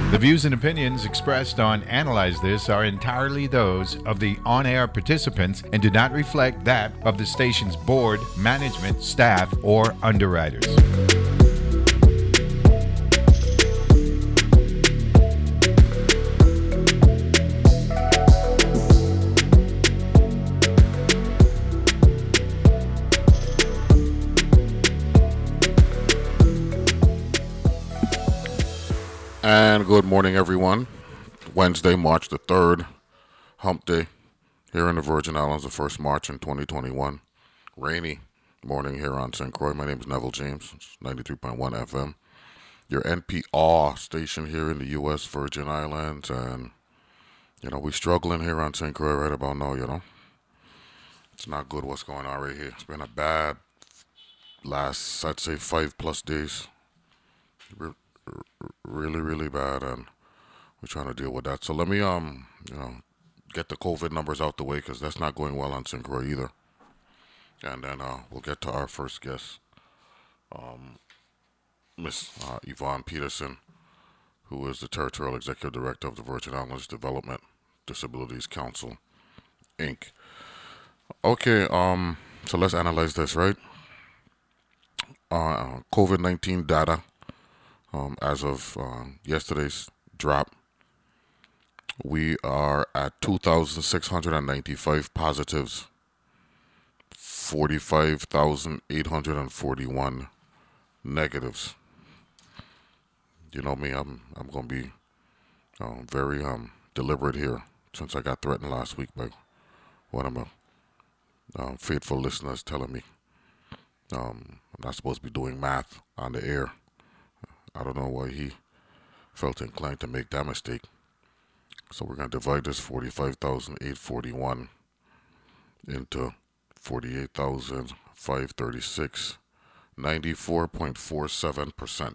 The views and opinions expressed on Analyze This are entirely those of the on air participants and do not reflect that of the station's board, management, staff, or underwriters. And good morning, everyone. Wednesday, March the 3rd, hump day here in the Virgin Islands, the 1st March in 2021. Rainy morning here on St. Croix. My name is Neville James, 93.1 FM. Your NPR station here in the U.S. Virgin Islands. And, we're struggling here on St. Croix right about now, It's not good what's going on right here. It's been a bad last, I'd say, 5+ days. Really, really bad, and we're trying to deal with that. So let me, get the COVID numbers out the way, because that's not going well on St. Croix either. And then we'll get to our first guest, Miss Yvonne Peterson, who is the Territorial Executive Director of the Virgin Islands Development Disabilities Council, Inc. Okay, so let's analyze this, right? COVID-19 data. As of yesterday's drop, we are at 2,695 positives, 45,841 negatives. You know me, I'm going to be very deliberate here, since I got threatened last week by one of my faithful listeners telling me I'm not supposed to be doing math on the air. I don't know why he felt inclined to make that mistake. So we're going to divide this 45,841 into 48,536, 94.47%.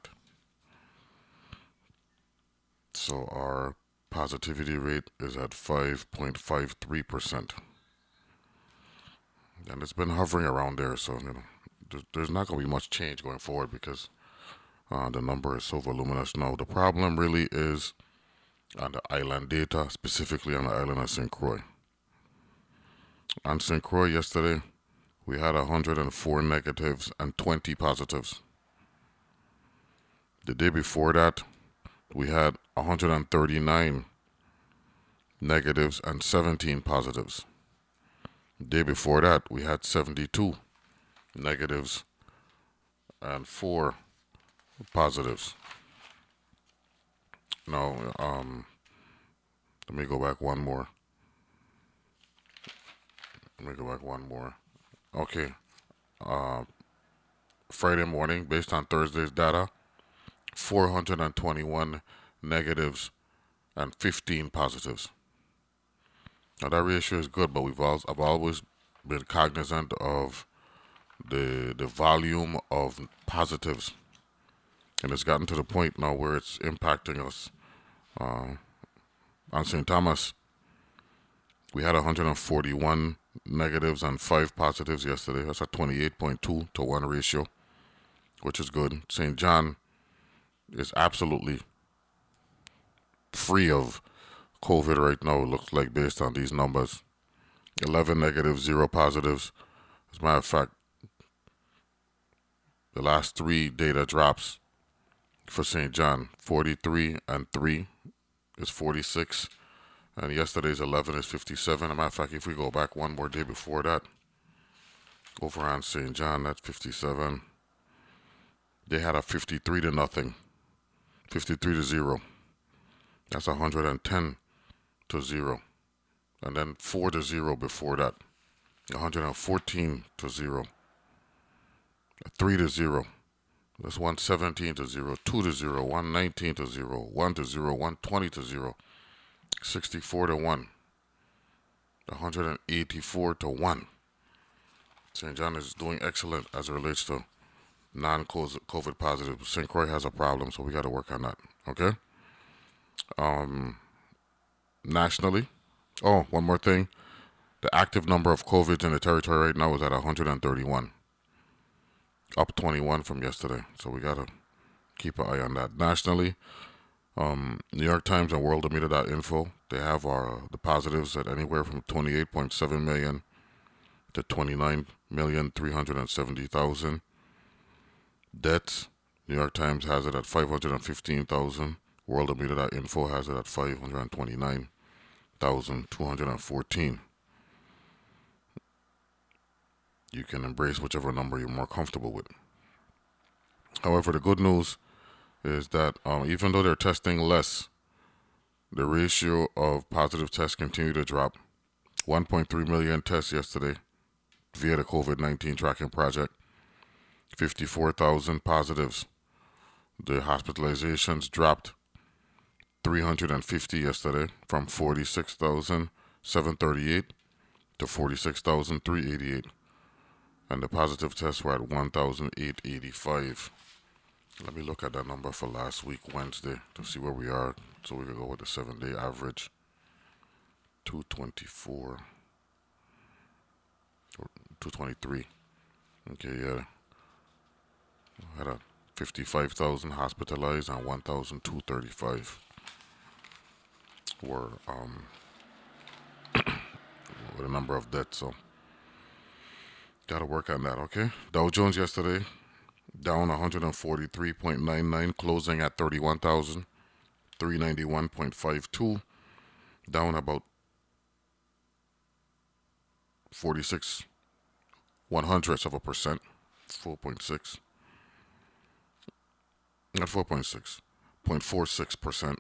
So our positivity rate is at 5.53%. And it's been hovering around there, so there's not going to be much change going forward, because the number is so voluminous now. The problem really is on the island data, specifically on the island of St. Croix. On St. Croix yesterday, we had 104 negatives and 20 positives. The day before that, we had 139 negatives and 17 positives. The day before that, we had 72 negatives and 4 positives. No, let me go back one more. Okay. Friday morning, based on Thursday's data, 421 negatives and 15 positives. Now that ratio is good, but I've always been cognizant of the volume of positives. And it's gotten to the point now where it's impacting us. On St. Thomas, we had 141 negatives and 5 positives yesterday. That's a 28.2 to 1 ratio, which is good. St. John is absolutely free of COVID right now, it looks like, based on these numbers. 11 negatives, 0 positives. As a matter of fact, the last 3 data drops for St. John, 43 and 3 is 46, and yesterday's 11 is 57. As a matter of fact, if we go back one more day before that, over on St. John, that's 57. They had a 53 to nothing, 53 to 0. That's 110 to 0. And then 4 to 0 before that, 114 to 0, 3 to 0. That's 117 to 0, 2 to 0, 119 to 0, 1 to 0, 120 to 0, 64 to 1, 184 to 1. St. John is doing excellent as it relates to non-COVID positive. St. Croix has a problem, so we got to work on that. Okay? Nationally, one more thing. The active number of COVID in the territory right now is at 131. Up 21 from yesterday. So we got to keep an eye on that. Nationally, New York Times and worldometer.info, they have the positives at anywhere from 28.7 million to 29,370,000. Deaths, New York Times has it at 515,000. Worldometer.info has it at 529,214. You can embrace whichever number you're more comfortable with. However, the good news is that even though they're testing less, the ratio of positive tests continue to drop. 1.3 million tests yesterday via the COVID-19 tracking project. 54,000 positives. The hospitalizations dropped 350 yesterday from 46,738 to 46,388. And the positive tests were at 1,885. Let me look at that number for last week, Wednesday, to see where we are, so we can go with the 7-day average. 224. 223. Okay, yeah. Had a 55,000 hospitalized and 1,235 were with a number of deaths. So gotta work on that. Okay. Dow Jones yesterday down 143.99, closing at 31,391.52, down about 46 100ths of a percent, 4.6. Not 4.6, 0.46%.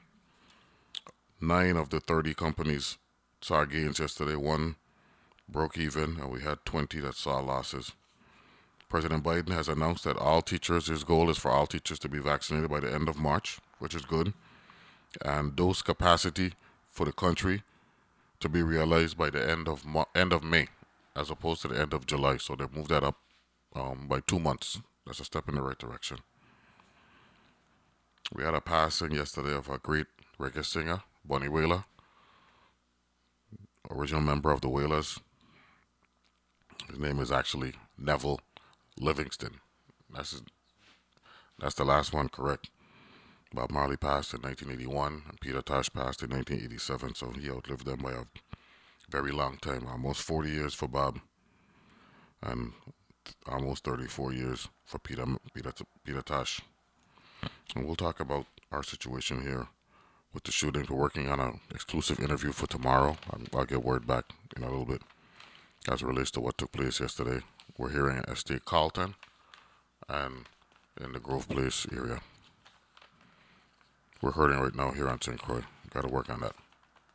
9 of the 30 companies saw gains yesterday. 1 broke even, and we had 20 that saw losses. President Biden has announced that his goal is for all teachers to be vaccinated by the end of March, which is good. And dose capacity for the country to be realized by the end of May, as opposed to the end of July. So they moved that up by 2 months. That's a step in the right direction. We had a passing yesterday of a great reggae singer, Bunny Wailer, original member of the Wailers. His name is actually Neville Livingston. That's the last one, correct. Bob Marley passed in 1981, and Peter Tosh passed in 1987, so he outlived them by a very long time, almost 40 years for Bob, and almost 34 years for Peter Tosh. And we'll talk about our situation here with the shooting. We're working on an exclusive interview for tomorrow. I'll get word back in a little bit as it relates to what took place yesterday. We're here in Estate Carlton and in the Grove Place area. We're hurting right now here on St. Croix. Got to work on that.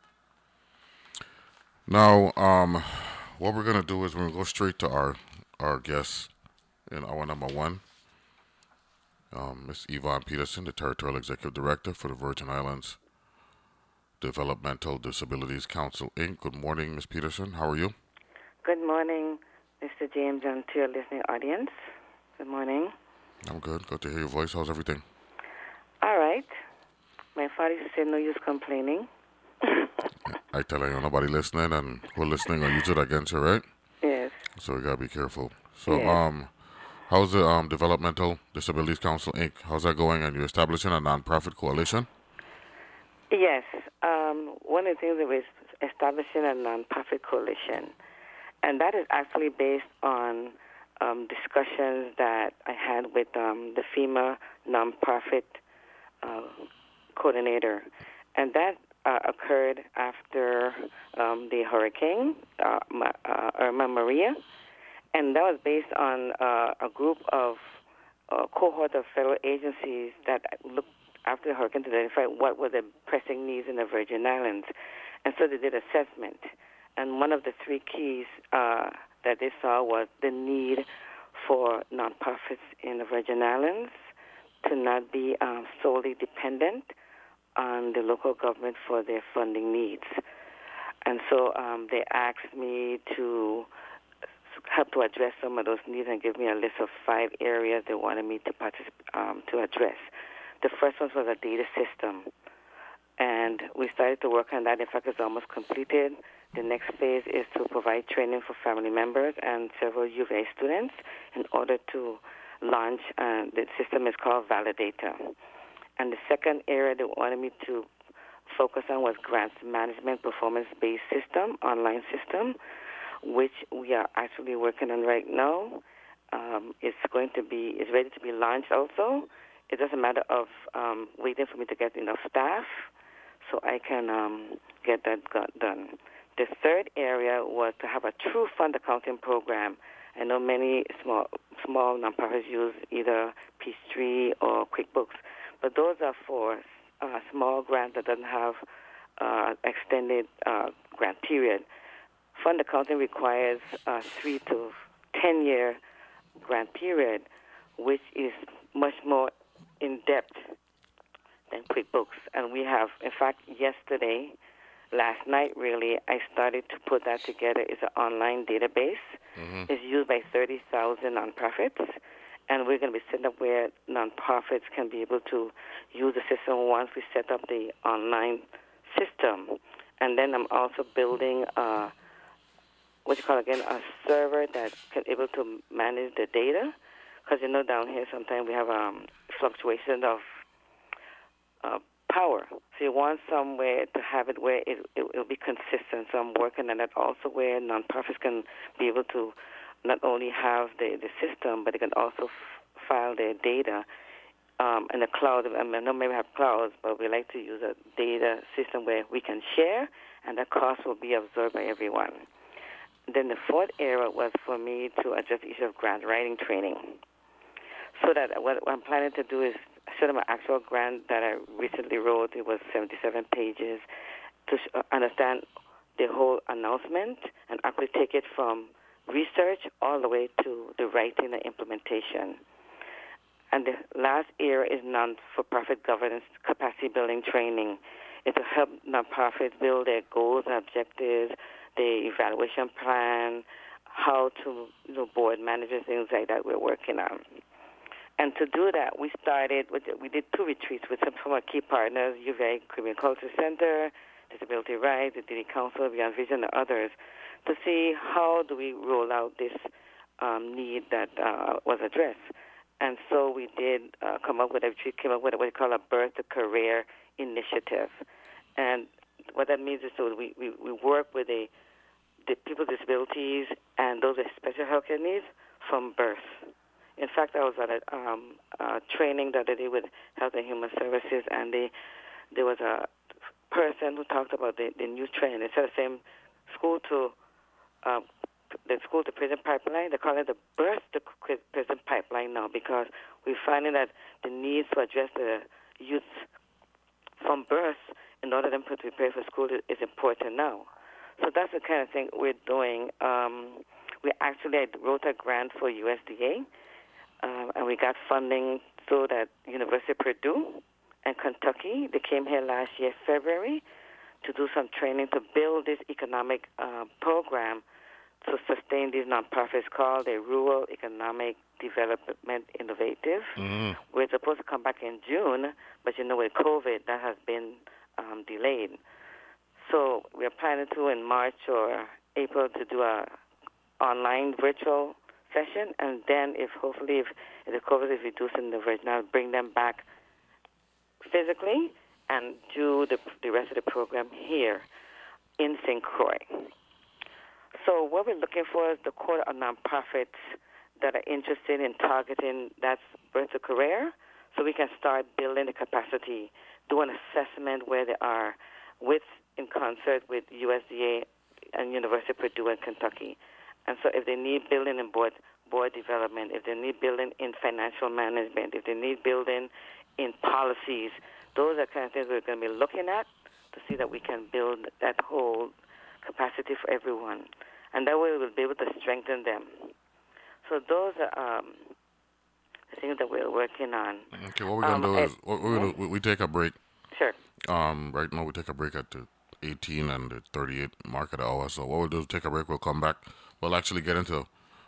Now, what we're going to do is we're going to go straight to our guests in our number one. Ms. Yvonne Peterson, the Territorial Executive Director for the Virgin Islands Developmental Disabilities Council, Inc. Good morning, Ms. Peterson. How are you? Good morning, Mr. James, and to your listening audience. Good morning. I'm good. Good to hear your voice. How's everything? All right. My father used to say no use complaining. I tell you, nobody listening, and who listening or use it against you, right? Yes. So we got to be careful. So, yes. How's the Developmental Disabilities Council, Inc.? How's that going? And you're establishing a nonprofit coalition? Yes. One of the things that we're establishing a nonprofit coalition, and that is actually based on discussions that I had with the FEMA nonprofit coordinator, and that occurred after the hurricane, Irma Maria. And that was based on a group of cohort of federal agencies that looked after the hurricane to identify what were the pressing needs in the Virgin Islands. And so they did assessment. And one of the 3 keys that they saw was the need for nonprofits in the Virgin Islands to not be solely dependent on the local government for their funding needs. And so they asked me to help to address some of those needs and give me a list of 5 areas they wanted me to address. The first one was a data system, and we started to work on that. In fact, it's almost completed. The next phase is to provide training for family members and several UVA students in order to launch. The system is called Validator. And the second area they wanted me to focus on was grants management performance-based system, online system, which we are actually working on right now. It's ready to be launched also. It doesn't matter of waiting for me to get enough staff so I can get that done. The third area was to have a true fund accounting program. I know many small nonprofits use either Peachtree or QuickBooks, but those are for small grants that doesn't have extended grant period. Fund accounting requires a 3 to 10 year grant period, which is much more in depth than QuickBooks. And we have, in fact, last night really, I started to put that together. It's an online database. Mm-hmm. It's used by 30,000 nonprofits, and we're going to be setting up where nonprofits can be able to use the system once we set up the online system. And then I'm also building a server that can able to manage the data, because down here sometimes we have fluctuation of power. So you want somewhere to have it where it'll be consistent. So I'm working on that also, where nonprofits can be able to not only have the system, but they can also file their data in the cloud. I know maybe we have clouds, but we like to use a data system where we can share, and the cost will be absorbed by everyone. Then the fourth area was for me to address the issue of grant writing training. So that what I'm planning to do is show them an actual grant that I recently wrote. It was 77 pages to understand the whole announcement and actually take it from research all the way to the writing and implementation. And the last area is non-for-profit governance capacity building training. It's to help nonprofits build their goals and objectives, the evaluation plan, how to board managers, things like that we're working on. And to do that, we did 2 retreats with some of our key partners, UVA Caribbean Culture Center, Disability Rights, the Diddy Council, Beyond Vision, and others, to see how do we roll out this need that was addressed. And so we did came up with what we call a Birth to Career initiative. And what that means is so we work with the people with disabilities and those with special healthcare needs from birth. In fact, I was at a training the other day with Health and Human Services, and there was a person who talked about the new trend. Instead of saying school to prison pipeline, they call it the birth to prison pipeline now, because we're finding that the need to address the youth from birth in order for them to prepare for school is important now. So that's the kind of thing we're doing. I wrote a grant for USDA, and we got funding so that University of Purdue and Kentucky, they came here last year, February, to do some training to build this economic program to sustain these nonprofits called the Rural Economic Development Innovative. Mm-hmm. We're supposed to come back in June, but with COVID, that has been delayed. So we're planning to, in March or April, to do a online virtual session, and then if the COVID is reducing the virgin, I'll bring them back physically and do the rest of the program here in St. Croix. So what we're looking for is the core of nonprofits that are interested in targeting that birth to career, so we can start building the capacity, do an assessment where they are in concert with USDA and University of Purdue and Kentucky. And so if they need building in board development, if they need building in financial management, if they need building in policies, those are kind of things we're going to be looking at to see that we can build that whole capacity for everyone. And that way we'll be able to strengthen them. So those are the things that we're working on. Okay, what we're going to do is we take a break. Sure. Right now we take a break at the 18 and the 38 mark of the hour. So what we'll do is take a break. We'll come back. We'll actually get into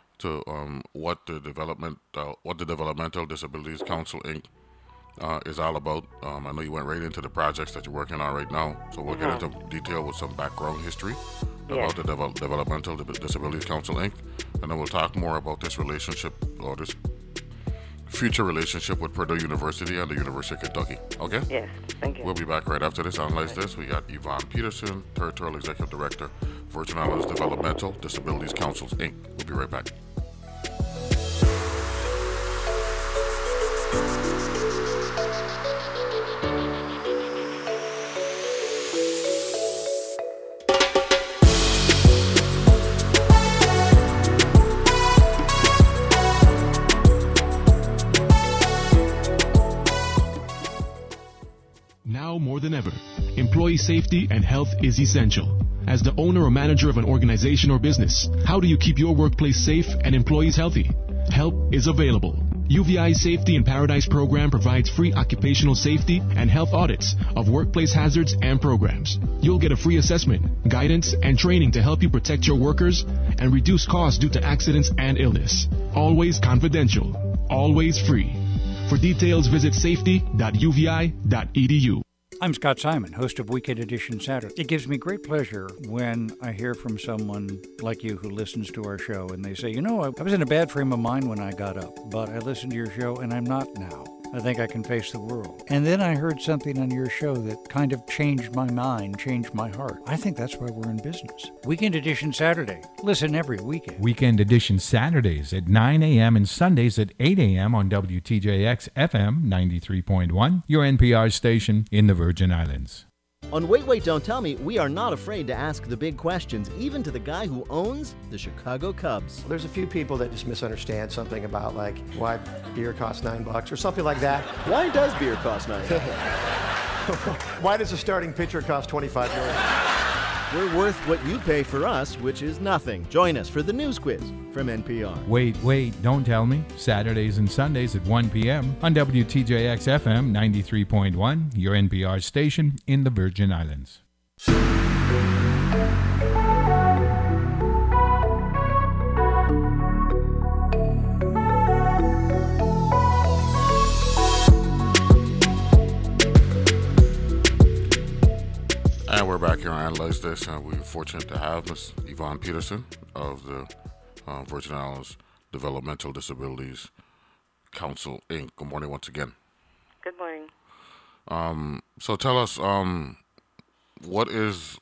what the Developmental Disabilities Council Inc. Is all about. I know you went right into the projects that you're working on right now, so we'll get into detail with some background history about the Developmental Disabilities Council Inc. And then we'll talk more about this relationship or this future relationship with Purdue University and the University of Kentucky. Okay? Yes, thank you. We'll be back right after this. Analyze this. We got Yvonne Peterson, Territorial Executive Director, Virgin Islands Developmental Disabilities Councils, Inc. We'll be right back. Now more than ever, employee safety and health is essential. As the owner or manager of an organization or business, how do you keep your workplace safe and employees healthy? Help is available. UVI's Safety in Paradise program provides free occupational safety and health audits of workplace hazards and programs. You'll get a free assessment, guidance, and training to help you protect your workers and reduce costs due to accidents and illness. Always confidential. Always free. For details, visit safety.uvi.edu. I'm Scott Simon, host of Weekend Edition Saturday. It gives me great pleasure when I hear from someone like you who listens to our show and they say, you know, I was in a bad frame of mind when I got up, but I listened to your show and I'm not now. I think I can face the world. And then I heard something on your show that kind of changed my mind, changed my heart. I think that's why we're in business. Weekend Edition Saturday. Listen every weekend. Weekend Edition Saturdays at 9 a.m. and Sundays at 8 a.m. on WTJX FM 93.1, your NPR station in the Virgin Islands. On Wait, Wait, Don't Tell Me, we are not afraid to ask the big questions, even to the guy who owns the Chicago Cubs. There's a few people that just misunderstand something about, like, why beer costs $9 or something like that. Why does beer cost $9? Why does a starting pitcher cost $25 million? We're worth what you pay for us, which is nothing. Join us for the News Quiz from NPR. Wait, Wait, Don't Tell Me, Saturdays and Sundays at 1 p.m. on WTJX FM 93.1, your NPR station in the Virgin Islands. And we're back here on Analyze This, and we're fortunate to have Ms. Yvonne Peterson of the Virgin Islands Developmental Disabilities Council, Inc. Good morning once again. Good morning. So tell us, what is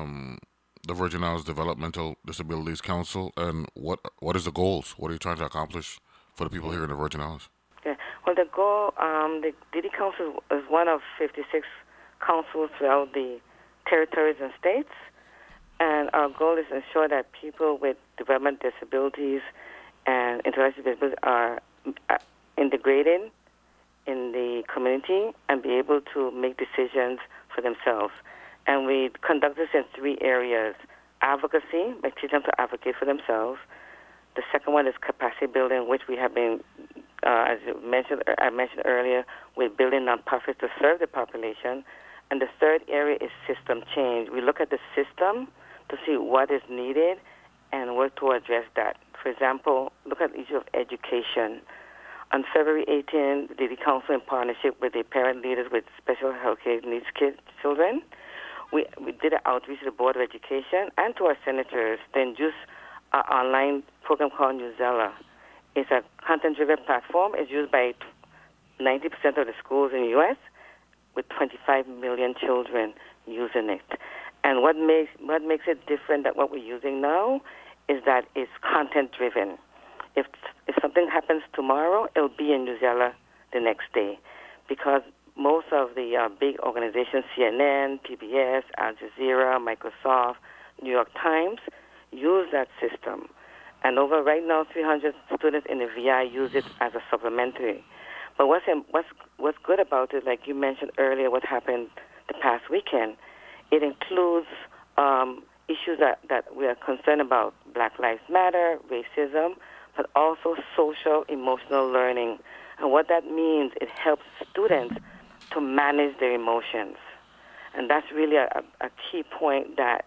the Virgin Islands Developmental Disabilities Council, and what is the goals? What are you trying to accomplish for the people here in the Virgin Islands? Yeah. Well, the goal, the DD Council is one of 56 councils throughout the territories and states, and our goal is to ensure that people with development disabilities and intellectual disabilities are integrated in the community and be able to make decisions for themselves. And we conduct this in 3 areas: advocacy, by teaching them to advocate for themselves. The second one is capacity building, which we have been, as I mentioned earlier, we're building nonprofits to serve the population. And the third area is system change. We look at the system to see what is needed and work to address that. For example, look at the issue of education. On February 18, the DD Council, in partnership with the parent leaders with special health care needs children, we did an outreach to the Board of Education and to our senators to introduce an online program called Newsella. It's a content-driven platform. It's used by 90% of the schools in the U.S., with 25 million children using it. And what makes it different than what we're using now is that it's content-driven. If something happens tomorrow, it'll be in Newsella the next day, because most of the big organizations, CNN, PBS, Al Jazeera, Microsoft, New York Times, use that system. And over right now, 300 students in the VI use it as a supplementary. But what's good about it, like you mentioned earlier, what happened the past weekend, it includes issues that we are concerned about: Black Lives Matter, racism, but also social emotional learning. And what that means, it helps students to manage their emotions. And that's really a key point that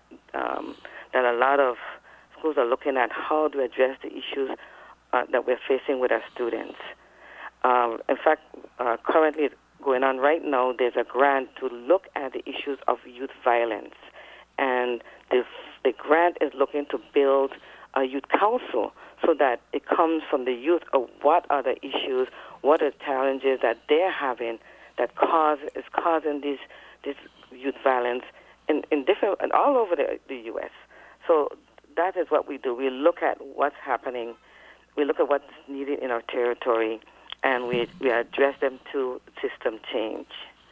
a lot of schools are looking at, how to address the issues that we're facing with our students. In fact, currently going on right now, there's a grant to look at the issues of youth violence. And the grant is looking to build a youth council so that it comes from the youth of what are the issues, what are the challenges that they're having that is causing this youth violence in different and all over the U.S. So that is what we do. We look at what's happening. We look at what's needed in our territory, and we address them to system change.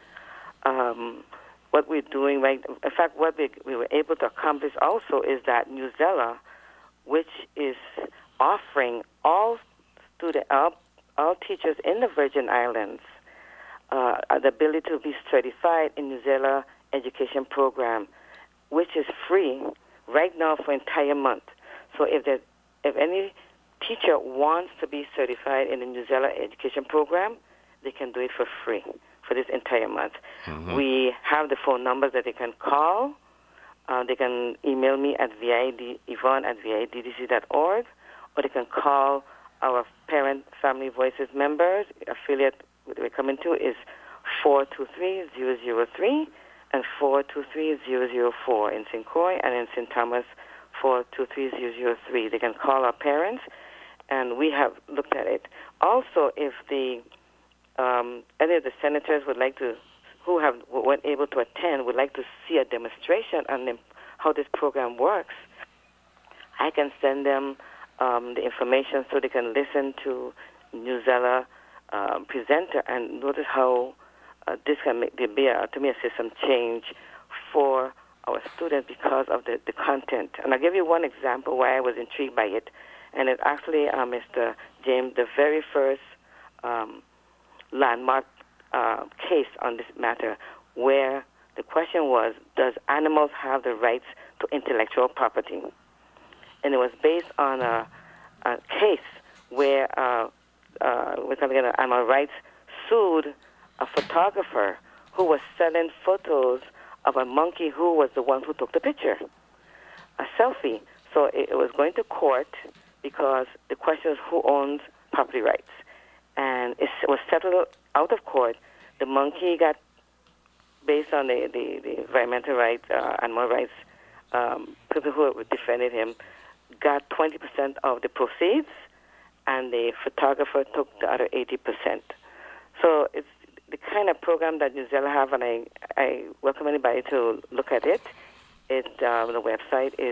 What we're doing, right? In fact, what we were able to accomplish also is that Newsela, which is offering all teachers in the Virgin Islands the ability to be certified in Newsela education program, which is free right now for entire month. So if any teacher wants to be certified in the Newsela education program, they can do it for free for this entire month. Mm-hmm. We have the phone numbers that they can call. They can email me at yvonne@viddc.org, or they can call our Parent Family Voices members. Affiliate we're coming to is 423-003 and 423-004 in St. Croix, and in St. Thomas, 423-003. They can call our parents, and we have looked at it. Also, if any of the senators who weren't able to attend, would like to see a demonstration on how this program works, I can send them the information so they can listen to Newsela presenter and notice how this can be a system change for our students because of the content. And I'll give you one example why I was intrigued by it. And it's actually, Mr. James, the very first landmark case on this matter, where the question was, does animals have the rights to intellectual property? And it was based on a case where Animal Rights sued a photographer who was selling photos of a monkey who was the one who took the picture, a selfie. So it was going to court because the question is who owns property rights. And it was settled out of court. The monkey got, based on the environmental rights, animal rights, people who defended him, got 20% of the proceeds, and the photographer took the other 80%. So it's the kind of program that Newsela have, and I welcome anybody to look at it. The website is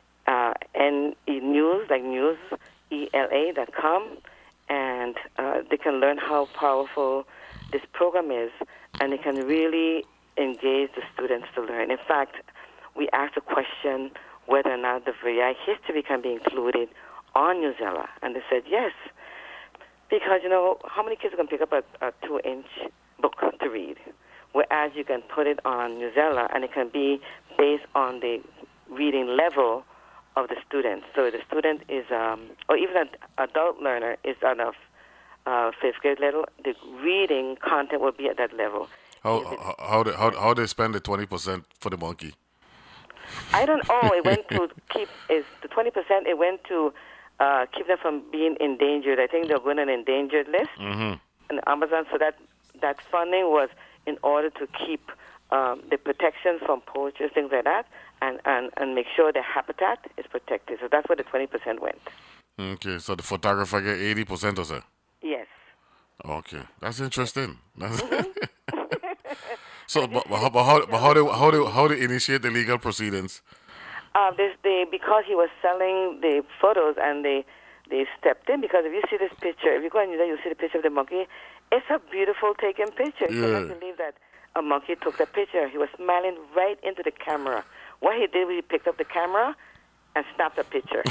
news, like news, ELA.com, and they can learn how powerful this program is, and they can really engage the students to learn. In fact, we asked the question whether or not the VI history can be included on Newsela, and they said yes, because, how many kids can pick up a 2-inch book to read, whereas you can put it on Newsela, and it can be based on the reading level of the student. So the student is, or even an adult learner is on a 5th grade level, the reading content will be at that level. How they spend the 20% for the monkey? I don't know. It went to the 20%. It went to keep them from being endangered. I think they're going on an endangered list in Amazon. So that funding was in order to keep the protection from poachers, things like that, and make sure the habitat is protected. So that's where the 20% went. Okay, so the photographer get 80% or so? Yes. Okay, that's interesting. So, but how they initiate the legal proceedings? Because he was selling the photos, and they stepped in, because if you see this picture, if you go and you see the picture of the monkey, it's a beautiful taken picture. You cannot believe that a monkey took the picture. He was smiling right into the camera. What he did was he picked up the camera and snapped a picture.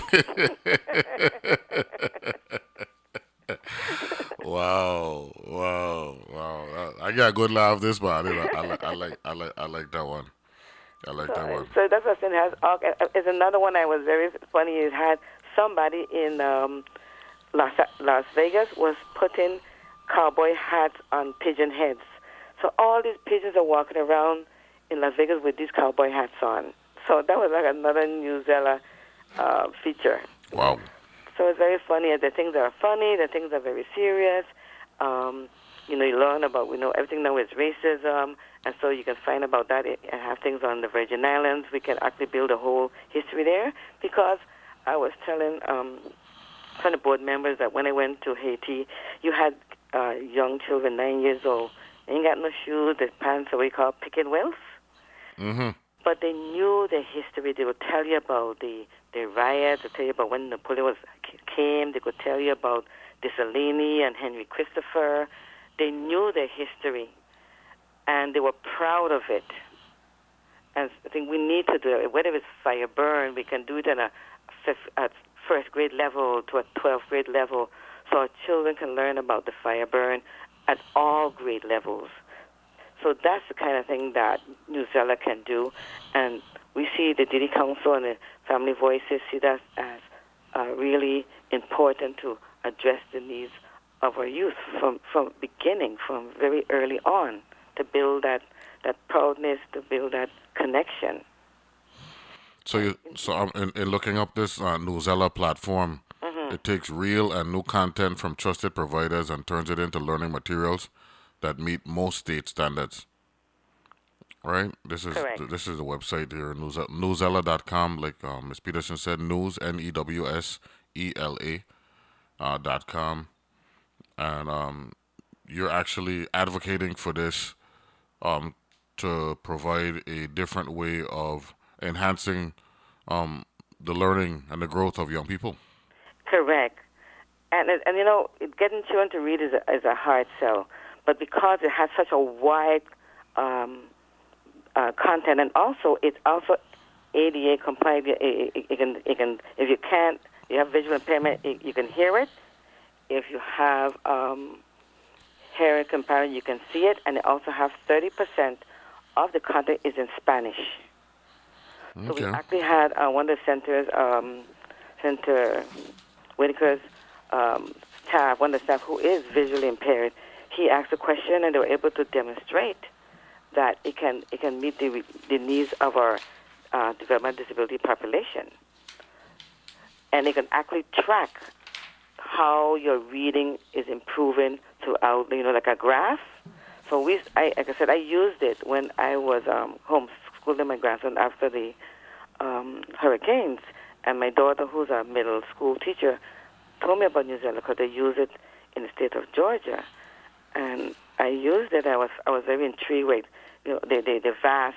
Wow! I got a good laugh this one. I like that one. I like that one. So that's what it has. Is another one I was very funny. It had somebody in Las Vegas was putting cowboy hats on pigeon heads. So all these pigeons are walking around in Las Vegas with these cowboy hats on. So that was like another Newsela feature. Wow. So it's very funny. The things that are funny, the things that are very serious. You learn about, everything now is racism, and so you can find about that and have things on the Virgin Islands. We can actually build a whole history there, because I was telling some of the board members that when I went to Haiti, you had young children, 9 years old. They ain't got no shoes. The pants are what we call picking wells. Mm-hmm. But they knew the history. They would tell you about the riots. They would tell you about when Napoleon came. They could tell you about Mussolini and Henry Christopher. They knew their history, and they were proud of it. And I think we need to do it. Whether it's fire burn, we can do it at first grade level to a 12th grade level, so our children can learn about the fire burn at all grade levels. So that's the kind of thing that New Zealand can do, and we see the Didi Council and the Family Voices see that as really important to address the needs of our youth from beginning, from very early on, to build that proudness, to build that connection. So in looking up this Newsella platform, it takes real and new content from trusted providers and turns it into learning materials that meet most state standards. Right? This is the website here, newsella.com, like Ms. Peterson said, news, NEWSELA.com. And you're actually advocating for this to provide a different way of enhancing the learning and the growth of young people. Correct. And you know, getting children to read is a hard sell. But because it has such a wide content, and also it's also ADA compliant, it can if you can't, you have visual impairment, you can hear it. If you have hearing impairment, you can see it, and it also have 30% of the content is in Spanish. Okay. So we actually had one of the centers, Senator Whitaker's staff, one of the staff who is visually impaired. He asked a question, and they were able to demonstrate that it can meet the needs of our developmental disability population, and they can actually track how your reading is improving throughout, like a graph. So like I said, I used it when I was homeschooling my grandson after the hurricanes, and my daughter, who's a middle school teacher, told me about New Zealand because they use it in the state of Georgia, and I used it. I was very intrigued with the vast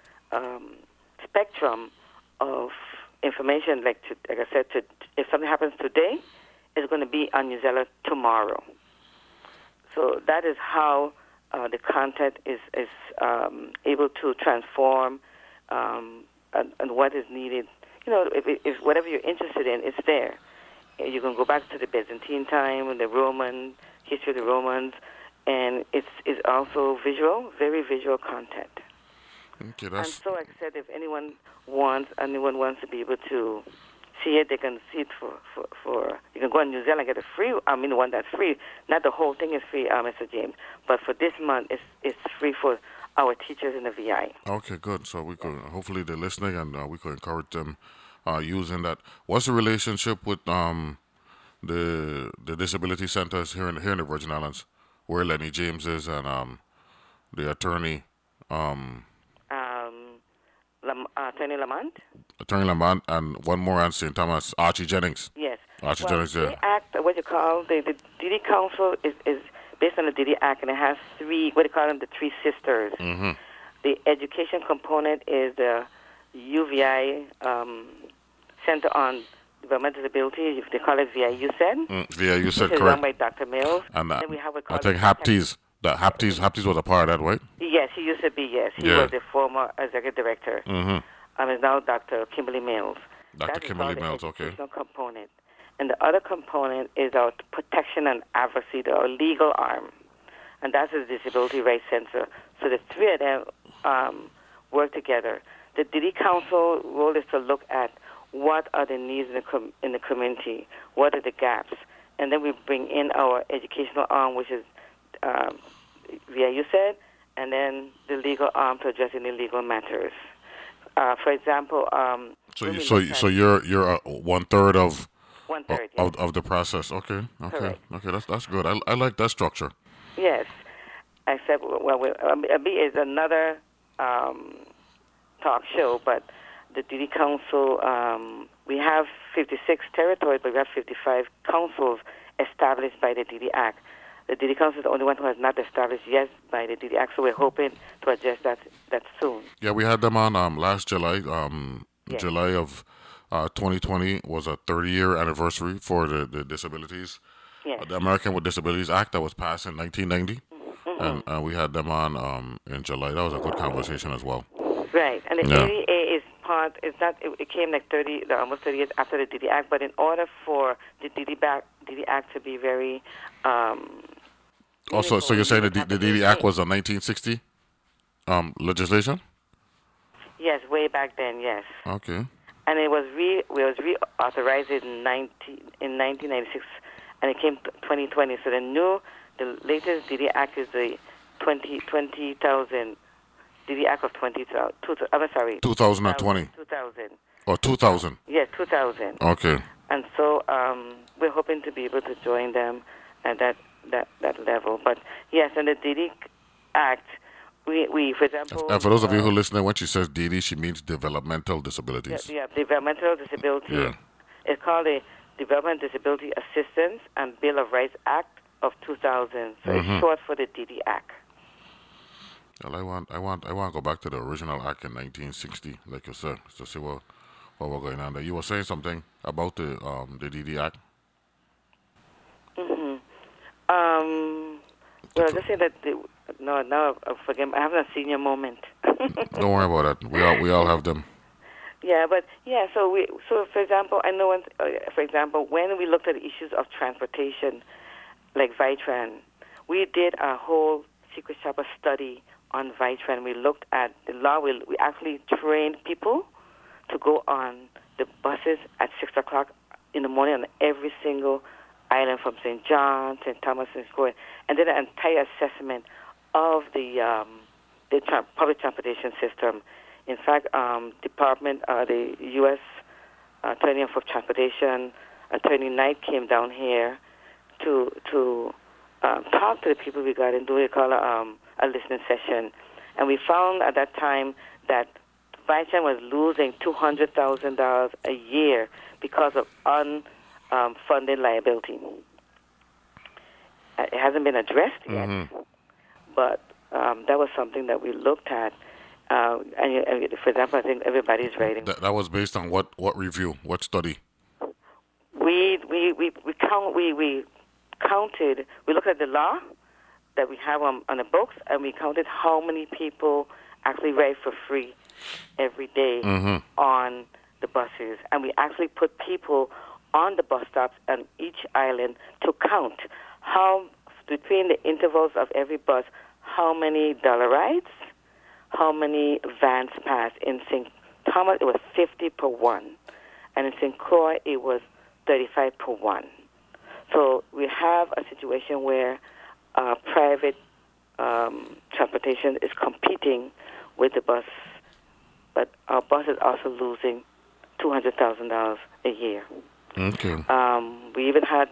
spectrum of information. Like I said, if something happens today, it's going to be on New Zealand tomorrow. So that is how the content is able to transform and what is needed. If whatever you're interested in, it's there. You can go back to the Byzantine time and the Roman history of the Romans, and it's also visual, very visual content. Okay, and so, like I said, if anyone wants to be able to see it, they can see it for you can go on New Zealand and get a free. The one that's free. Not the whole thing is free, Mr. James, but for this month, it's free for our teachers in the VI. Okay, good. So we could hopefully they're listening, and we could encourage them using that. What's the relationship with the disability centers here in the Virgin Islands, where Lenny James is, and the attorney Attorney Lamont? Attorney Lamont, and one more on St. Thomas, Archie Jennings. Yes. Archie Jennings, yeah. The act, what you call, the Didi Council is based on the Didi Act, and it has three, what do you call them, the three sisters. Mm-hmm. The education component is the UVI Center on Developmental Disability. They call it VIU said. VIU said, correct. Run by Dr. Mills. And then we have I think Hapties. Hapties was a part of that, right? Yes, he used to be, yes. He was the former executive director. Mm-hmm. It's now Dr. Kimberly Mills. Dr. Kimberly Mills, okay. That's the component. And the other component is our protection and advocacy, our legal arm. And that's the Disability Rights Center. So the three of them work together. The Didi Council role is to look at what are the needs in the community, what are the gaps. And then we bring in our educational arm, which is VIU said, and then the legal arm to address any legal matters. For example, so you're 1/3 of 1/3 of the process. Okay. Correct. Okay. That's good. I like that structure. Yes, except B is another talk show, but the Didi Council, we have 56 territories, but we have 55 councils established by the Didi Act. the DD Council is the only one who has not established yet by the DD Act, so we're hoping to address that soon. Yeah, we had them on last July. Yes. July of 2020 was a 30-year anniversary for the disabilities. Yes. The American with Disabilities Act that was passed in 1990. And we had them on in July. That was a good conversation as well. Right, and the ADA is part. It's not. It came like almost 30 years after the DD Act. But in order for the DD Act to be very also, so you're saying the DD Act was a 1960 legislation? Yes, way back then. Yes. Okay. And it was reauthorized in 1996, and it came 2020. So the latest DD Act is the 20,000 DD Act of 20,000. I'm sorry. 2020. 2000. Or 2000. Yes, 2000. Okay. And so we're hoping to be able to join them at that level. But yes, in the DD Act, we for example. And for those of you who listen, when she says DD, she means developmental disabilities. Yeah, developmental disability. Yeah. It's called the Development Disability Assistance and Bill of Rights Act of 2000. So it's short for the DD Act. Well, I want to go back to the original act in 1960, like you said, to see what we're going on there. You were saying something about the DD Act. Well, just say that now forget. I have a senior moment. Don't worry about that. We all have them. Yeah, but yeah. So for example, I know when we looked at the issues of transportation, like Vitran, we did a whole secret shopper study on Vitran. We looked at the law. We actually trained people to go on the buses at 6 o'clock in the morning on every single island from St. John, St. Thomas, and Square, and did an entire assessment of the public transportation system. In fact, the U.S. Attorney for Transportation, Attorney Knight, came down here to talk to the people regarding doing a listening session, and we found at that time that Vitran was losing $200,000 a year because of unfunded liability. It hasn't been addressed yet, but that was something that we looked at. And for example, I think everybody's writing. That was based on what review, what study? We counted. We looked at the law that we have on the books, and we counted how many people actually ride for free every day on the buses, and we actually put people on the bus stops on each island to count how between the intervals of every bus, how many dollar rides, how many vans passed. In St. Thomas, it was 50 per one, and in St. Croix, it was 35 per one. So we have a situation where private transportation is competing with the bus, but our bus is also losing $200,000 a year. Okay. We even had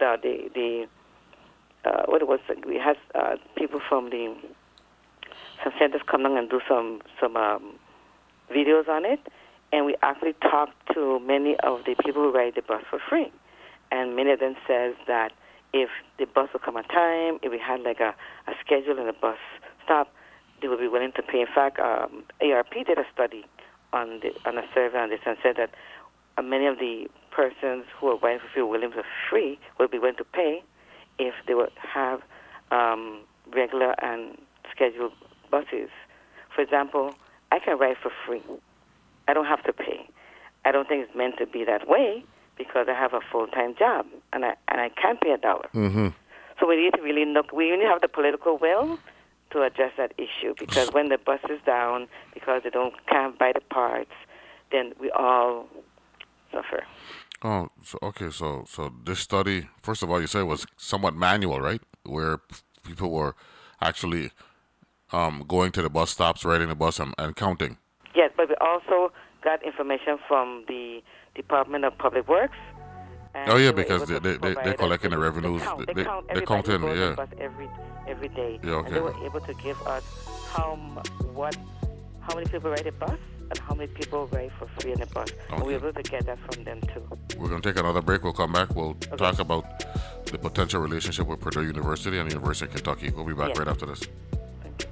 we had people from some centers come down and do some videos on it, and we actually talked to many of the people who ride the bus for free, and many of them says that if the bus will come on time, if we had like a schedule in the bus stop, they would be willing to pay. In fact, ARP did a study on a survey on this and said that many of the persons who are riding for free willing for free would be willing to pay if they would have regular and scheduled buses. For example, I can ride for free. I don't have to pay. I don't think it's meant to be that way because I have a full-time job and I can't pay $1. So we need to really look. We really have the political will to address that issue because when the bus is down because they can't buy the parts, then we all suffer. Oh, so, okay. So this study, first of all, you said was somewhat manual, right? Where people were actually going to the bus stops, riding the bus, and counting. Yes, but we also got information from the Department of Public Works. Oh yeah, because they're collecting the revenues. They count in, yeah. Bus every day. Yeah, okay. And they were able to give us how many people ride a bus and how many people ride for free on the bus. Okay. And we're able to get that from them too. We're going to take another break. We'll come back. We'll talk about the potential relationship with Purdue University and the University of Kentucky. We'll be back right after this. Thank you.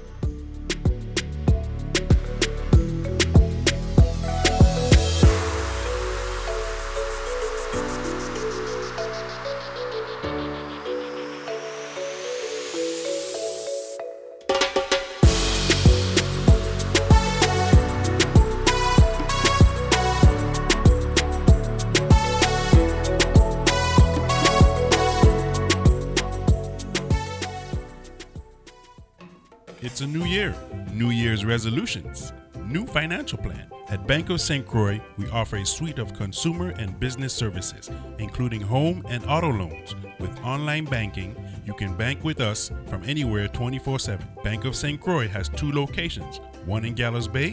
It's a new year, New Year's resolutions, new financial plan. At Bank of St. Croix, we offer a suite of consumer and business services, including home and auto loans. With online banking, you can bank with us from anywhere 24/7. Bank of St. Croix has 2 locations, one in Gallows Bay,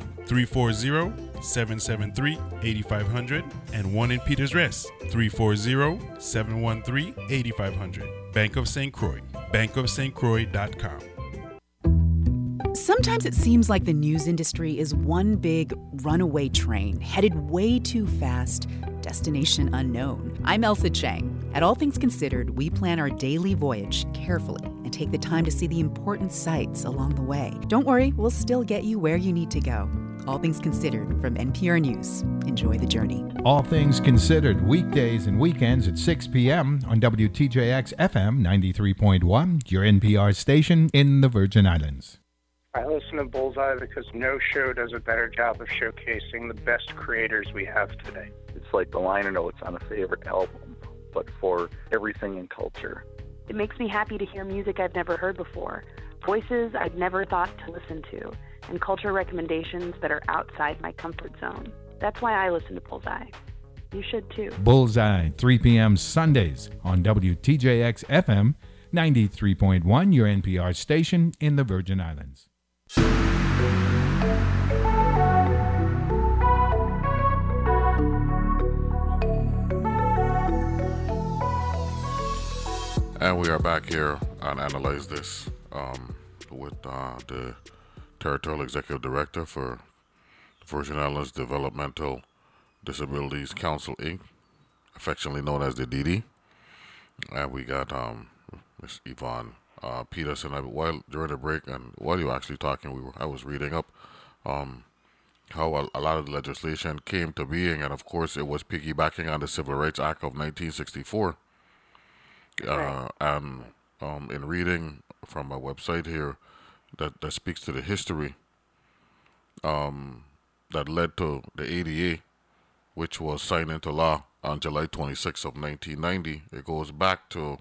340-773-8500, and one in Peters Rest, 340-713-8500. Bank of St. Croix, bankofstcroix.com. Sometimes it seems like the news industry is one big runaway train headed way too fast, destination unknown. I'm Elsa Chang. At All Things Considered, we plan our daily voyage carefully and take the time to see the important sights along the way. Don't worry, we'll still get you where you need to go. All Things Considered from NPR News. Enjoy the journey. All Things Considered, weekdays and weekends at 6 p.m. on WTJX FM 93.1, your NPR station in the Virgin Islands. I listen to Bullseye because no show does a better job of showcasing the best creators we have today. It's like the liner notes on a favorite album, but for everything in culture. It makes me happy to hear music I've never heard before, voices I'd never thought to listen to, and culture recommendations that are outside my comfort zone. That's why I listen to Bullseye. You should too. Bullseye, 3 p.m. Sundays on WTJX FM 93.1, your NPR station in the Virgin Islands. And we are back here on Analyze This with the Territorial Executive Director for Virgin Islands Developmental Disabilities Council, Inc., affectionately known as the DD. And we got Ms. Yvonne Peterson. During the break and while you were actually talking, I was reading up how a lot of the legislation came to being, and of course it was piggybacking on the Civil Rights Act of 1964. And in reading from a website here that speaks to the history that led to the ADA, which was signed into law on July 26th of 1990. It goes back to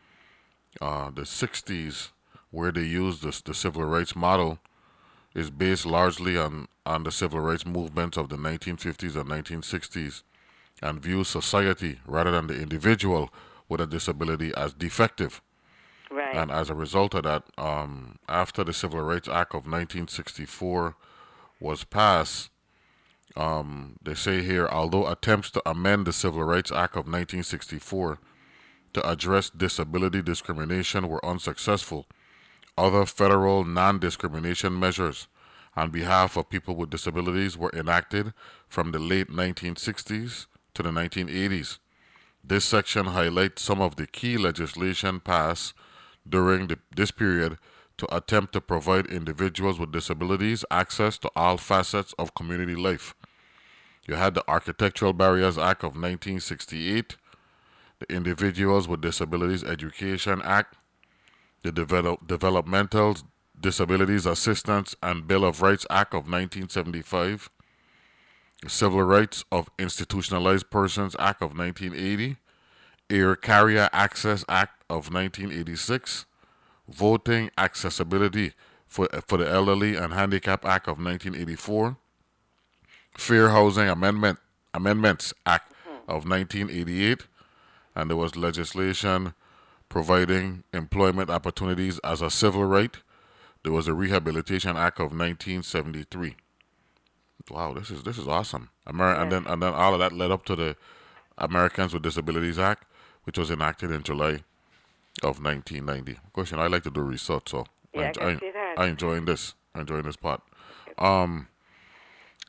the 60s, where they used the civil rights model, is based largely on the civil rights movements of the 1950s and 1960s, and views society rather than the individual with a disability as defective. Right. And as a result of that, after the Civil Rights Act of 1964 was passed, they say here, although attempts to amend the Civil Rights Act of 1964 to address disability discrimination were unsuccessful, other federal non-discrimination measures on behalf of people with disabilities were enacted from the late 1960s to the 1980s. This section highlights some of the key legislation passed during this period to attempt to provide individuals with disabilities access to all facets of community life. You had the Architectural Barriers Act of 1968, the Individuals with Disabilities Education Act, the Developmental Disabilities Assistance and Bill of Rights Act of 1975, the Civil Rights of Institutionalized Persons Act of 1980, Air Carrier Access Act of 1986, Voting Accessibility for the Elderly and Handicap Act of 1984, Fair Housing Amendments Act of 1988, and there was legislation providing employment opportunities as a civil right. There was the Rehabilitation Act of 1973. Wow, this is awesome. And then all of that led up to the Americans with Disabilities Act, which was enacted in July of 1990. Of course, I like to do research, so yeah, I'm enjoying this. I'm enjoying this part.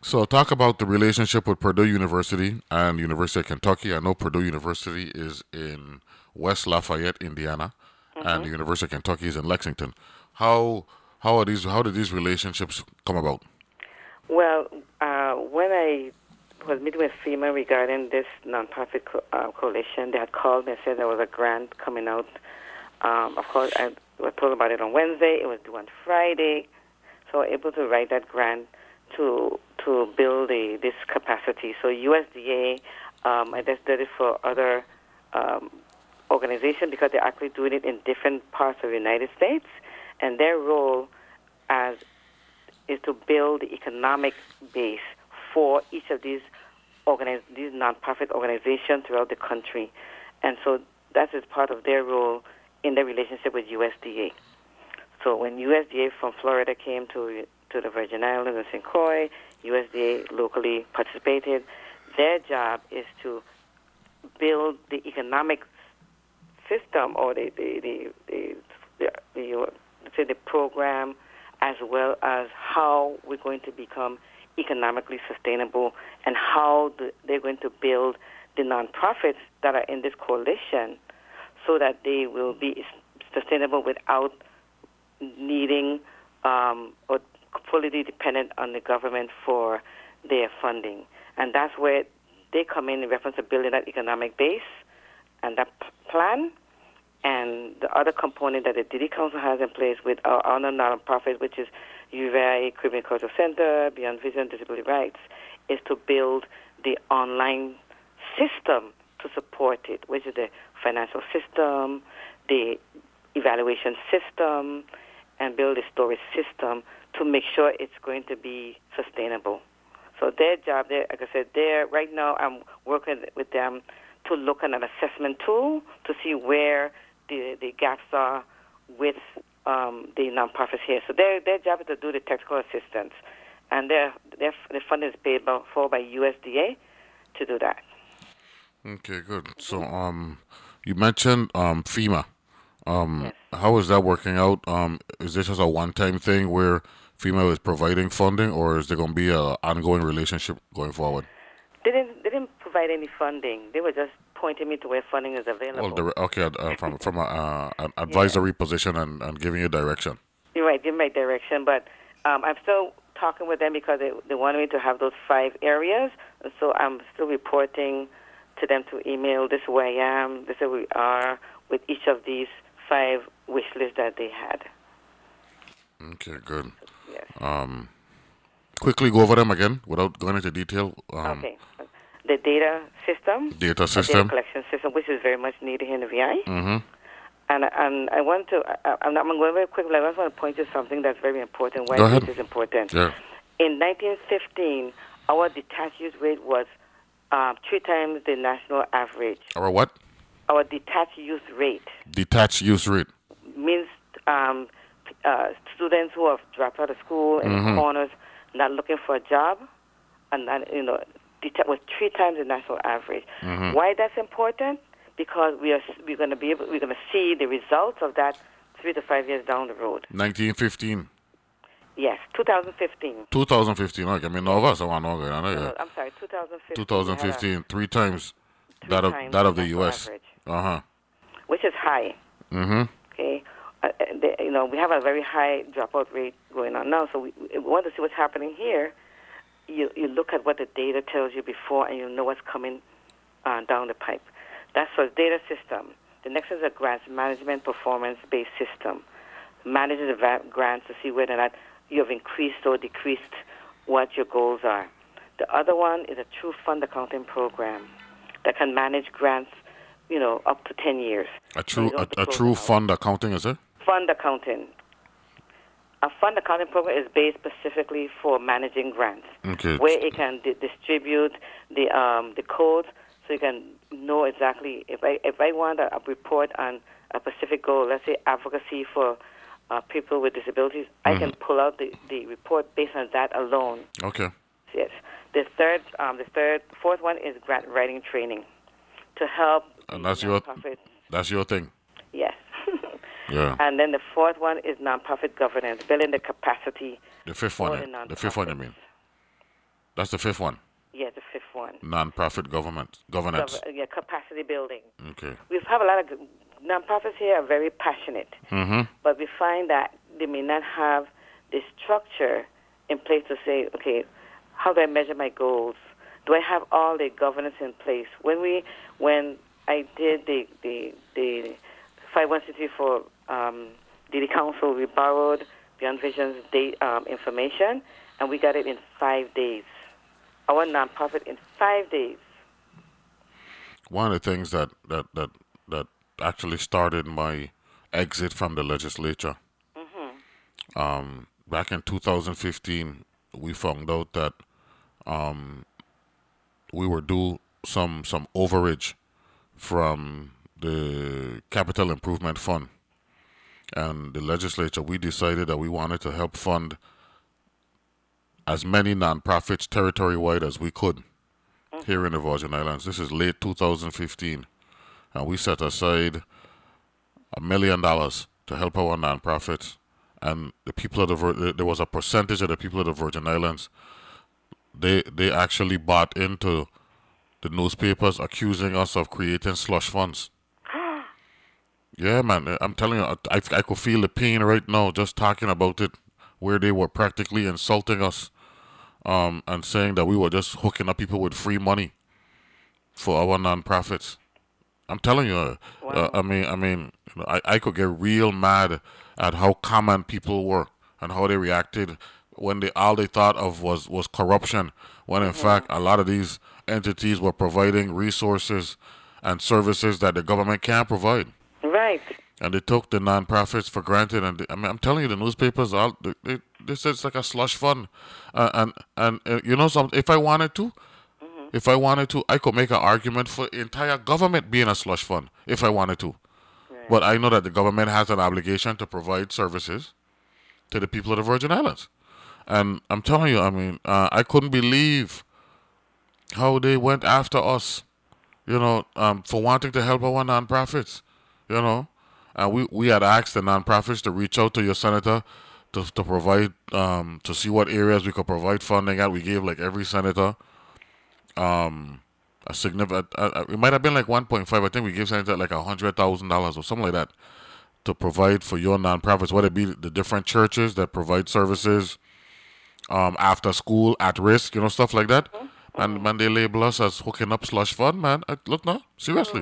So talk about the relationship with Purdue University and University of Kentucky. I know Purdue University is in West Lafayette, Indiana, and the University of Kentucky is in Lexington. How did these relationships come about? Well, when I was meeting with FEMA regarding this nonprofit coalition, they had called me and said there was a grant coming out. Of course, I was told about it on Wednesday. It was due on Friday, so I was able to write that grant to build this capacity. So USDA, I just did it for other organizations because they're actually doing it in different parts of the United States, and their role is to build the economic base for each of these nonprofit organizations throughout the country. And so that is part of their role in their relationship with USDA. So when USDA from Florida came to the Virgin Islands and St. Croix, USDA locally participated. Their job is to build the economic system or the program, as well as how we're going to become economically sustainable and how they're going to build the nonprofits that are in this coalition so that they will be sustainable without needing or fully dependent on the government for their funding. And that's where they come in reference to building that economic base and that plan. And the other component that the Diddy Council has in place with our other nonprofit, which is UVI Caribbean Cultural Center, Beyond Vision, Disability Rights, is to build the online system to support it, which is the financial system, the evaluation system, and build a storage system to make sure it's going to be sustainable. So their job, like I said, right now I'm working with them to look at an assessment tool to see where the gaps are with the nonprofits here. So their job is to do the technical assistance, and the funding is paid for by USDA to do that. Okay, good. So you mentioned FEMA. Yes. How is that working out? Is this just a one-time thing where FEMA is providing funding, or is there going to be an ongoing relationship going forward? They didn't provide any funding. They were just pointing me to where funding is available. From an advisory position and giving you direction. You're right, giving me direction, but I'm still talking with them because they wanted me to have those 5 areas, so I'm still reporting to them to email, this is where I am, this is where we are, with each of these 5 wish lists that they had. Okay, good. Yes. Quickly go over them again without going into detail. Okay. The data system. Data collection system, which is very much needed here in the VI. Mm-hmm. And I want to, I'm going very quickly, I just want to point to something that's very important, why this is important. Yeah. In 1915, our detached use rate was 3 times the national average. Our what? Our detached use rate. Detached use rate. Means students who have dropped out of school in the corners, not looking for a job, and was 3 times the national average. Why that's important? Because we're going to see the results of that 3 to 5 years down the road. 1915. Yes, 2015. 2015. Okay, I mean, no, I'm sorry, 2015. 2015, 3 times that of the U.S. Which is high. Okay, we have a very high dropout rate going on now. So we want to see what's happening here. You look at what the data tells you before, and you know what's coming down the pipe. That's for the data system. The next is a grants management performance-based system. Manages the grants to see whether or not you have increased or decreased what your goals are. The other one is a true fund accounting program that can manage grants, up to 10 years. A true fund accounting, is it? Fund accounting. A fund accounting program is based specifically for managing grants, where it can distribute the codes, so you can know exactly if I want a report on a specific goal, let's say advocacy for people with disabilities, I can pull out the report based on that alone. Okay. Yes. The fourth one is grant writing training to help. And that's your thing. Yes. Yeah. And then the 4th one is nonprofit governance, building the capacity. The 5th one, you mean? That's the fifth one. Yeah, the fifth one. Non-profit governance. Capacity building. Okay. We have a lot of nonprofits here are very passionate, but we find that they may not have the structure in place to say, okay, how do I measure my goals? Do I have all the governance in place? When I did the 5163 for the council, we borrowed Beyond Vision's information, and we got it in 5 days. Our nonprofit in 5 days. One of the things that actually started my exit from the legislature. Back in 2015, we found out that we were due some overage from the Capital Improvement Fund. And the legislature, we decided that we wanted to help fund as many nonprofits territory-wide as we could here in the Virgin Islands. This is late 2015. And we set aside $1 million to help our nonprofits. And the people of there was a percentage of the people of the Virgin Islands, they actually bought into the newspapers accusing us of creating slush funds. Yeah, man, I'm telling you, I could feel the pain right now just talking about it, where they were practically insulting us and saying that we were just hooking up people with free money for our nonprofits. I'm telling you, wow. I could get real mad at how common people were and how they reacted when all they thought of was corruption, when in fact a lot of these entities were providing resources and services that the government can't provide. Right. And they took the nonprofits for granted. And I'm telling you, the newspapers, they said it's like a slush fund. And you know something, if I wanted to, I could make an argument for the entire government being a slush fund, if I wanted to. Right. But I know that the government has an obligation to provide services to the people of the Virgin Islands. And I'm telling you, I couldn't believe how they went after us, for wanting to help our nonprofits, And we had asked the nonprofits to reach out to your senator to provide, to see what areas we could provide funding at. We gave like every senator a significant, it might have been like 1.5. I think we gave senator like $100,000 or something like that to provide for your nonprofits, whether it be the different churches that provide services after school, at risk, stuff like that. And man, they label us as hooking up slush fund, man. Look, no, seriously.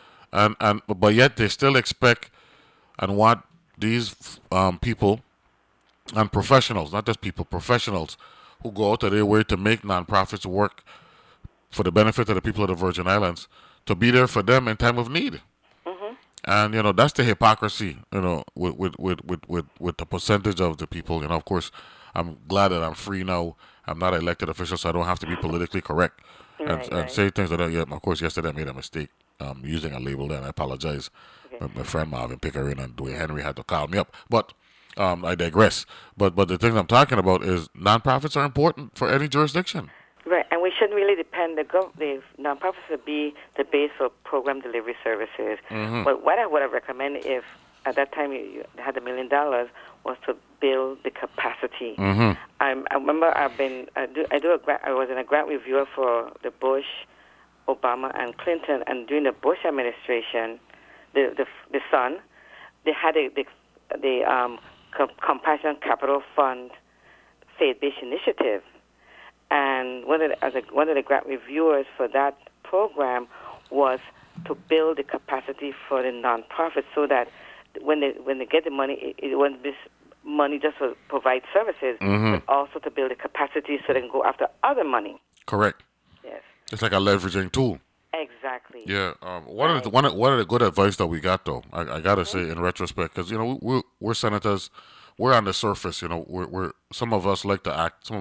But yet they still expect and want these people and professionals, not just people, professionals who go out of their way to make nonprofits work for the benefit of the people of the Virgin Islands, to be there for them in time of need. And that's the hypocrisy, with the percentage of the people. Of course, I'm glad that I'm free now. I'm not an elected official, so I don't have to be politically correct and say things that. Yeah, of course, yesterday I made a mistake using a label. Then I apologize. My friend Marvin Pickering and Dwayne Henry had to call me up, but I digress. But the things I'm talking about is nonprofits are important for any jurisdiction. Right, and we shouldn't really depend. The nonprofits would be the base for program delivery services. But what I would have recommended, if at that time you had $1 million, was to build the capacity. I remember I was in a grant reviewer for the Bush, Obama, and Clinton, and during the Bush administration, the son, they had the Compassion Capital Fund faith-based initiative. And one of the grant reviewers for that program was to build the capacity for the nonprofits, so that when they get the money, it won't be money just to provide services, but also to build the capacity so they can go after other money. Correct. Yes. It's like a leveraging tool. Exactly. Yeah. One of the good advice that we got, though, I gotta say in retrospect, because we're senators, we're on the surface. We're some of us like to act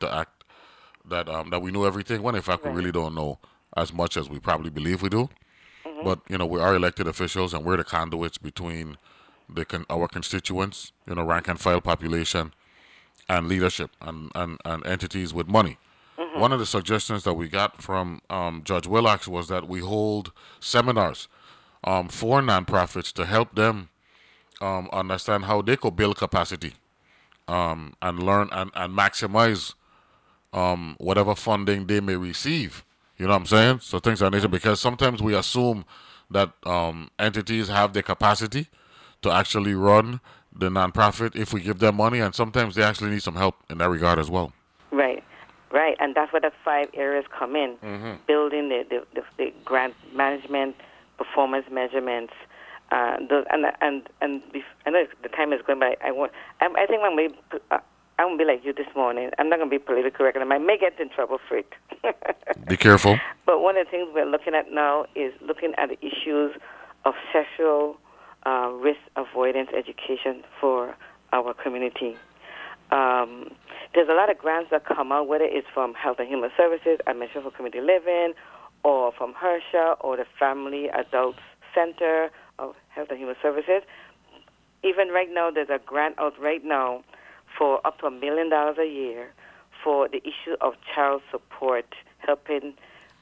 that we know everything, when in fact we really don't know as much as we probably believe we do. But we are elected officials, and we're the conduits between our constituents, rank and file population, and leadership and entities with money. One of the suggestions that we got from Judge Willocks was that we hold seminars for nonprofits to help them understand how they could build capacity and learn and maximize whatever funding they may receive. You know what I'm saying? So things of that nature, because sometimes we assume that entities have the capacity to actually run the nonprofit if we give them money, and sometimes they actually need some help in that regard as well. Right, and that's where the 5 areas come in: building the grant management, performance measurements. I know the time is going by. I think I'm going to be like you this morning. I'm not going to be politically correct, and I may get in trouble for it. Be careful. But one of the things we're looking at now is looking at the issues of sexual risk avoidance education for our community. There's a lot of grants that come out, whether it's from Health and Human Services, Administration for Community Living, or from HRSA, or the Family Adult Center of Health and Human Services. Even right now, there's a grant out right now for up to $1 million a year for the issue of child support, helping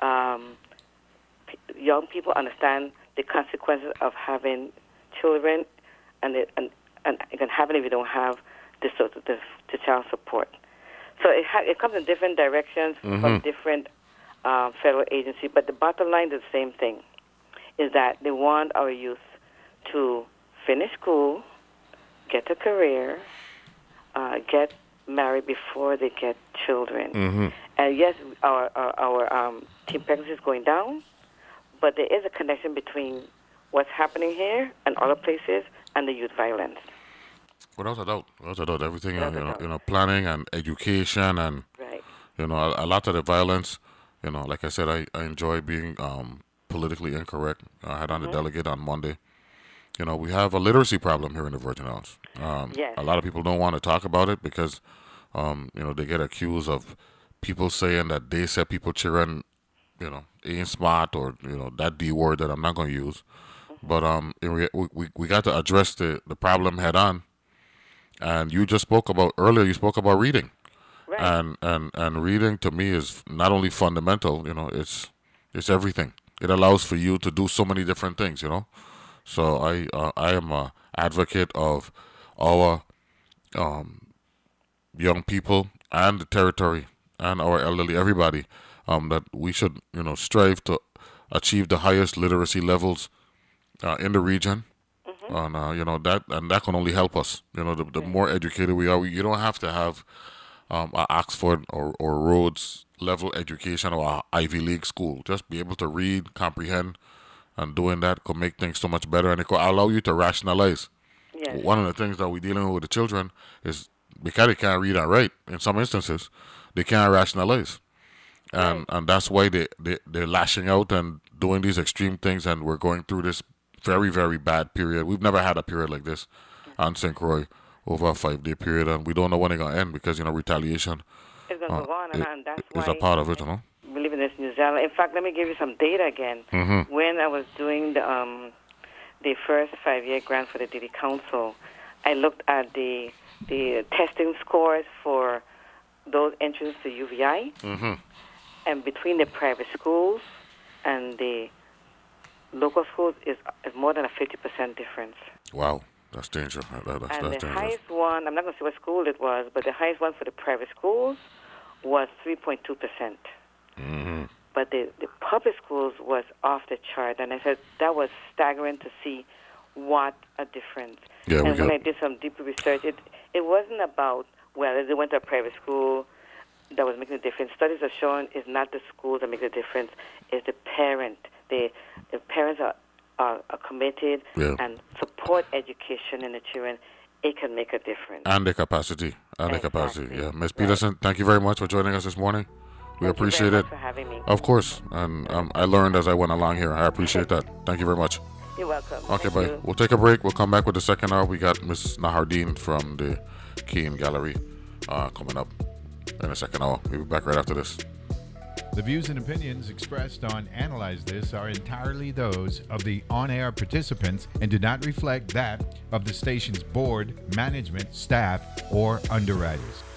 young people understand the consequences of having children, and it can happen if you don't have the child support. So it comes in different directions from different federal agencies, but the bottom line is the same thing, is that they want our youth to finish school, get a career, get married before they get children. And yes, our teen pregnancy is going down, but there is a connection between what's happening here and other places and the youth violence. Without a doubt, everything, planning and education and, a lot of the violence, like I said, I enjoy being politically incorrect. I had on the delegate on Monday. We have a literacy problem here in the Virgin Islands. A lot of people don't want to talk about it because, they get accused of people saying that they said people children, ain't smart, or, that D word that I'm not going to use. But we got to address the problem head on. And you just spoke about reading. Right. And reading to me is not only fundamental, it's everything. It allows for you to do so many different things, So I am a advocate of our young people and the territory and our elderly, everybody, that we should, strive to achieve the highest literacy levels in the region. And that can only help us. The more educated we are, you don't have to have an Oxford or Rhodes level education or an Ivy League school. Just be able to read, comprehend, and doing that could make things so much better, and it could allow you to rationalize. Yes. One of the things that we're dealing with the children is because they can't read and write. In some instances, they can't rationalize, and that's why they're lashing out and doing these extreme things. And we're going through this very, very bad period. We've never had a period like this on St. Croix over a 5-day period, and we don't know when it's going to end because, retaliation is going to go on, and that's is a part of it, We live in this New Zealand. In fact, let me give you some data again. When I was doing the first 5-year grant for the Diddy Council, I looked at the testing scores for those entrants to UVI, and between the private schools and the local schools is more than a 50% difference. Wow, that's dangerous. That's the dangerous. highest one, I'm not going to say what school it was, but the highest one for the private schools was 3.2%. But the public schools was off the chart, and I said that was staggering to see what a difference. Yeah, and when I did some deeper research, it wasn't about, well, they went to a private school that was making a difference. Studies are showing it's not the schools that make the difference, it's the parent. The parents are committed and support education in the children. It can make a difference. And the capacity. Yeah, Ms. Peterson, thank you very much for joining us this morning. We appreciate it. Thank you very much for having me. Of course. And I learned as I went along here. I appreciate that. Thank you very much. You're welcome. Okay, Thank bye. you. We'll take a break. We'll come back with the second hour. We got Ms. Nahardeen from the Keene Gallery coming up in the second hour. We'll be back right after this. The views and opinions expressed on Analyze This are entirely those of the on-air participants and do not reflect that of the station's board, management, staff, or underwriters.